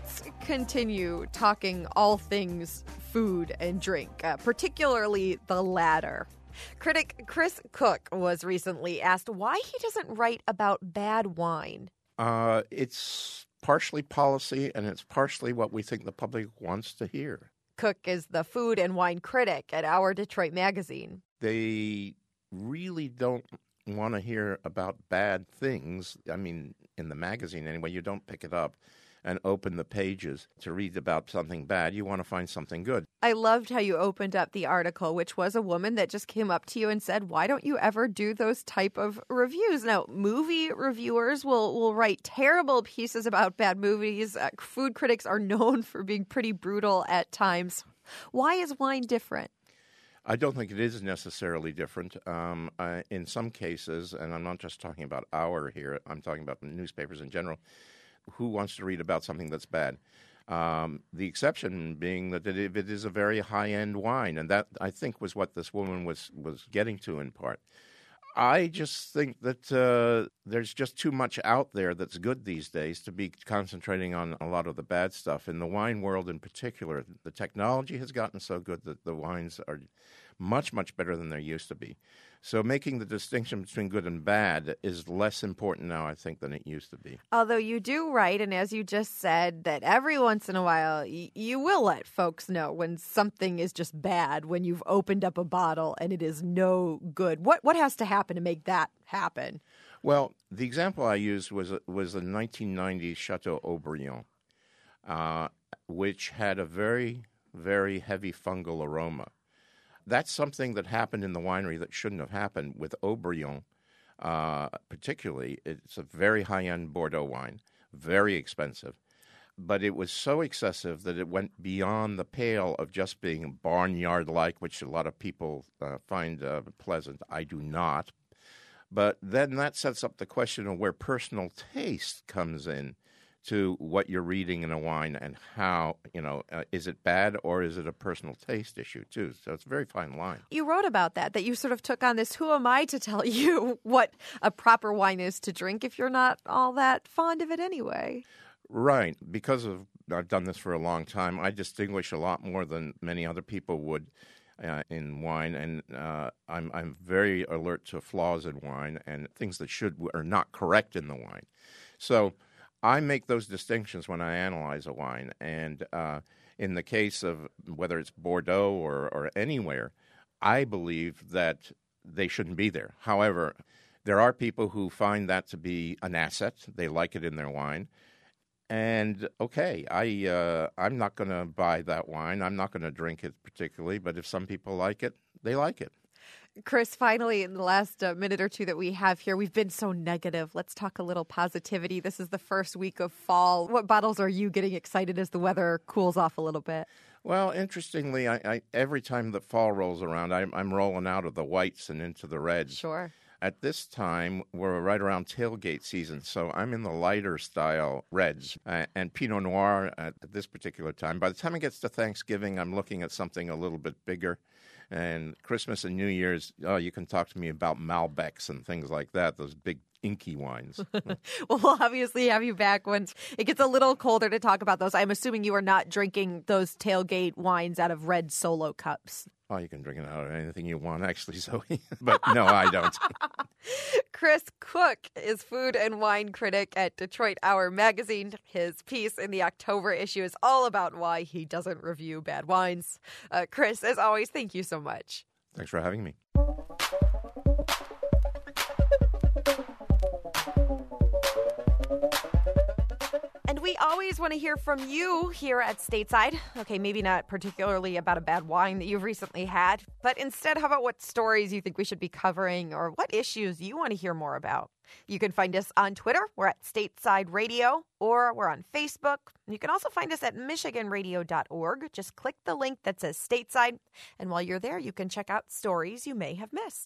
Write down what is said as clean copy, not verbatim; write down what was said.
Let's continue talking all things food and drink, particularly the latter. Critic Chris Cook was recently asked why he doesn't write about bad wine. It's partially policy, and it's partially what we think the public wants to hear. Cook is the food and wine critic at Our Detroit Magazine. They really don't want to hear about bad things. I mean, in the magazine anyway, you don't pick it up and open the pages to read about something bad. You want to find something good. I loved how you opened up the article, which was a woman that just came up to you and said, why don't you ever do those type of reviews? Now, movie reviewers will write terrible pieces about bad movies. Food critics are known for being pretty brutal at times. Why is wine different? I don't think it is necessarily different. In some cases, and I'm not just talking about Our here, I'm talking about newspapers in general, who wants to read about something that's bad? The exception being that if it is a very high-end wine, and that, I think, was what this woman was getting to in part. I just think that there's just too much out there that's good these days to be concentrating on a lot of the bad stuff. In the wine world in particular, the technology has gotten so good that the wines are much, much better than they used to be. So making the distinction between good and bad is less important now, I think, than it used to be. Although you do write, and as you just said, that every once in a while you will let folks know when something is just bad, when you've opened up a bottle and it is no good. What has to happen to make that happen? Well, the example I used was a 1990 Chateau Haut-Brion, which had a very, very heavy fungal aroma. That's something that happened in the winery that shouldn't have happened with Haut-Brion, particularly. It's a very high-end Bordeaux wine, very expensive. But it was so excessive that it went beyond the pale of just being barnyard-like, which a lot of people find pleasant. I do not. But then that sets up the question of where personal taste comes in to what you're reading in a wine and how, is it bad or is it a personal taste issue too? So it's a very fine line. You wrote about that you sort of took on this, who am I to tell you what a proper wine is to drink if you're not all that fond of it anyway? Right. Because I've done this for a long time, I distinguish a lot more than many other people would in wine, and I'm very alert to flaws in wine and things that are not correct in the wine. So I make those distinctions when I analyze a wine, and in the case of whether it's Bordeaux or anywhere, I believe that they shouldn't be there. However, there are people who find that to be an asset. They like it in their wine. And, okay, I'm not going to buy that wine. I'm not going to drink it particularly, but if some people like it, they like it. Chris, finally, in the last minute or two that we have here, we've been so negative. Let's talk a little positivity. This is the first week of fall. What bottles are you getting excited as the weather cools off a little bit? Well, interestingly, I every time the fall rolls around, I'm rolling out of the whites and into the reds. Sure. At this time, we're right around tailgate season, so I'm in the lighter style reds and Pinot Noir at this particular time. By the time it gets to Thanksgiving, I'm looking at something a little bit bigger. And Christmas and New Year's, you can talk to me about Malbecs and things like that, those big inky wines. Well, we'll obviously have you back once it gets a little colder to talk about those. I'm assuming you are not drinking those tailgate wines out of red Solo cups. Oh, you can drink it out of anything you want, actually, Zoe. But no, I don't. Chris Cook is food and wine critic at Detroit Hour Magazine. His piece in the October issue is all about why he doesn't review bad wines. Chris, as always, thank you so much. Thanks for having me. And we always want to hear from you here at Stateside. Okay, maybe not particularly about a bad wine that you've recently had, but instead, how about what stories you think we should be covering or what issues you want to hear more about? You can find us on Twitter. We're at Stateside Radio, or we're on Facebook. You can also find us at michiganradio.org. Just click the link that says Stateside, and while you're there, you can check out stories you may have missed.